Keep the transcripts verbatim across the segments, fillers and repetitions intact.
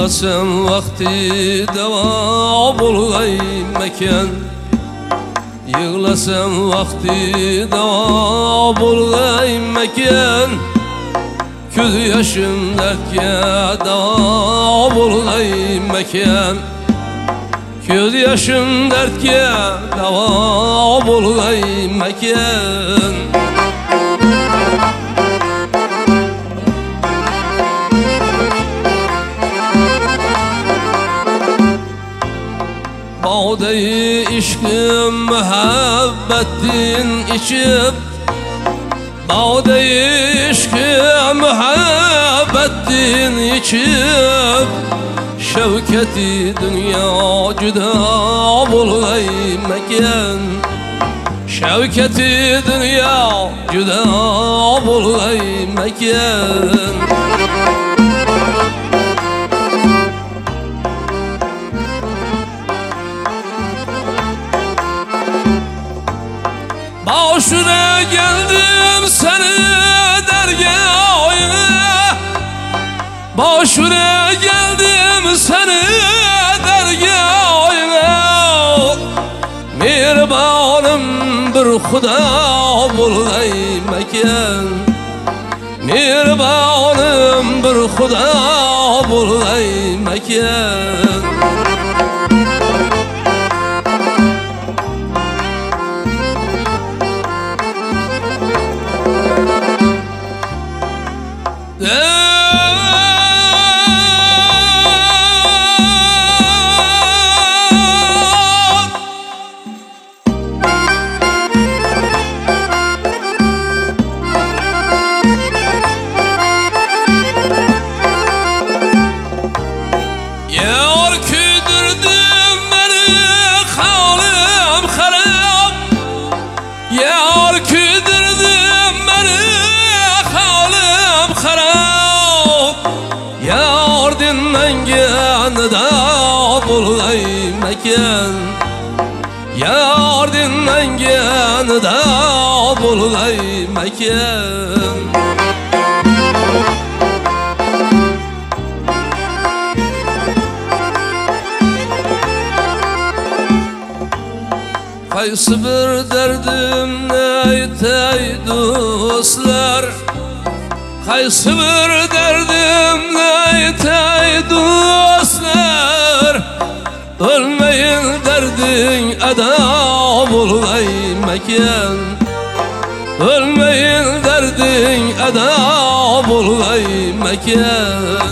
Yığlasam vakti deva bulgay mekan. Yığlasam vakti deva bulgay mekan. Köz yaşım dertke deva bulgay mekan. Köz yaşım dertke deva bulgay mekan. Bağdayı işkim muhabbetin içip, Bağdayı işkim muhabbetin içip, Şevketi dünya cüda bulgay mekan. Şevketi dünya cüda bulgay mekan. Başına geldim seni dergâhına, Başına geldim seni dergâhına. Mihribanım bir Xudo bulgay mekan. Mihribanım bir Xudo bulgay mekan. Bulgay mekan. Yar dinlengen da bulgay mekan. Qaysı bir derdimni aytay dostlar, Qaysı bir derdimni aytay dostlar. Ölmeyin derdin eda bulgay mekan. Ölmeyin derdin eda bulgay mekan.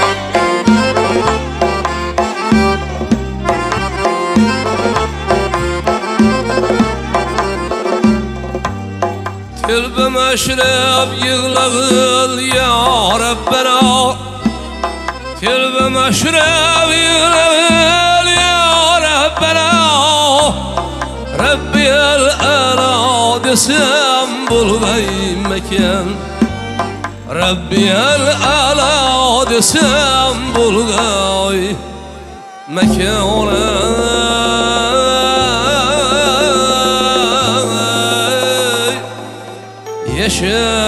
Tilbim aşrab yığlağıl ya Rabbena. Tilbim aşrab yığlağıl ya Rabbena. Rabbi el-ala desem bulgay mekan. Rabbi el-ala desem bulgay mekan. Yaşa